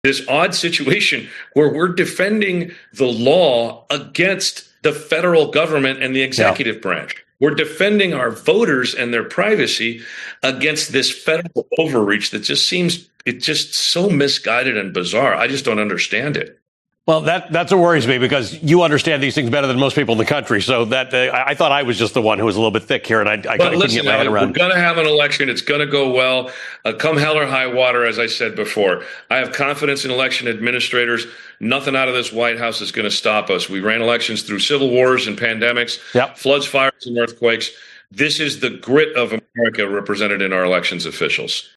this odd situation where we're defending the law against the federal government and the executive branch. We're defending our voters and their privacy against this federal overreach that just seems so misguided and bizarre. I just don't understand it. Well, that's what worries me, because you understand these things better than most people in the country. So that I thought I was just the one who was a little bit thick here, and I couldn't get my head around. We're going to have an election. It's going to go well. Come hell or high water, as I said before. I have confidence in election administrators. Nothing out of this White House is going to stop us. We ran elections through civil wars and pandemics, floods, fires, and earthquakes. This is the grit of America represented in our elections officials.